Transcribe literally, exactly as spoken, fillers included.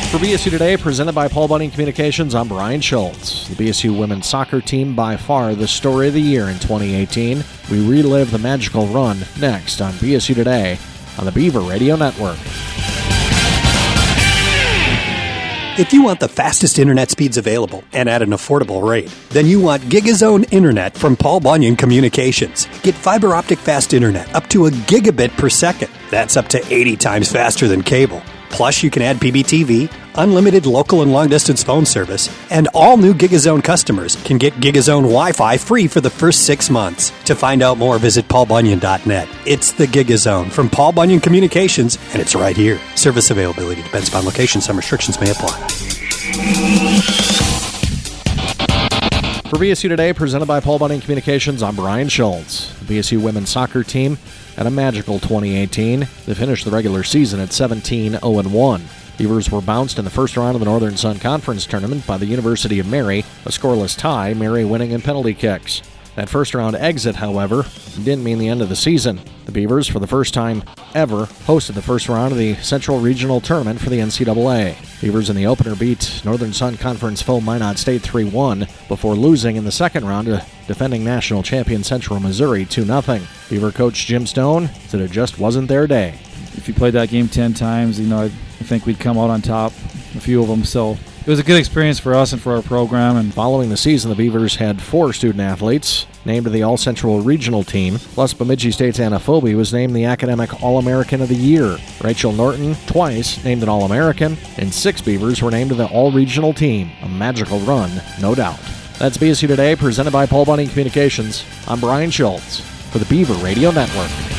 For B S U Today, presented by Paul Bunyan Communications, I'm Brian Schultz. The B S U women's soccer team, by far the story of the year in twenty eighteen. We relive the magical run next on B S U Today on the Beaver Radio Network. If you want the fastest internet speeds available and at an affordable rate, then you want GigaZone Internet from Paul Bunyan Communications. Get fiber optic fast internet up to a gigabit per second. That's up to eighty times faster than cable. Plus, you can add P B T V, unlimited local and long-distance phone service, and all new GigaZone customers can get GigaZone Wi-Fi free for the first six months. To find out more, visit paul bunyan dot net. It's the GigaZone from Paul Bunyan Communications, and it's right here. Service availability depends upon location. Some restrictions may apply. For B S U Today, presented by Paul Bunyan Communications, I'm Brian Schultz. The B S U women's soccer team had a magical twenty eighteen. They finished the regular season at seventeen oh one. Beavers were bounced in the first round of the Northern Sun Conference Tournament by the University of Mary, a scoreless tie, Mary winning in penalty kicks. That first round exit, however, didn't mean the end of the season. The Beavers, for the first time ever, hosted the first round of the Central Regional Tournament for the N C double A. Beavers in the opener beat Northern Sun Conference foe Minot State three one before losing in the second round to defending national champion Central Missouri two nothing. Beaver coach Jim Stone said it just wasn't their day. If you played that game ten times, you know, I think we'd come out on top, a few of them, so it was a good experience for us and for our program. And following the season, the Beavers had four student-athletes named to the All-Central Regional team, plus Bemidji State's Anna Phobie was named the Academic All-American of the Year. Rachel Norton, twice named an All-American, and six Beavers were named to the All-Regional team. A magical run, no doubt. That's B S U Today, presented by Paul Bunyan Communications. I'm Brian Schultz for the Beaver Radio Network.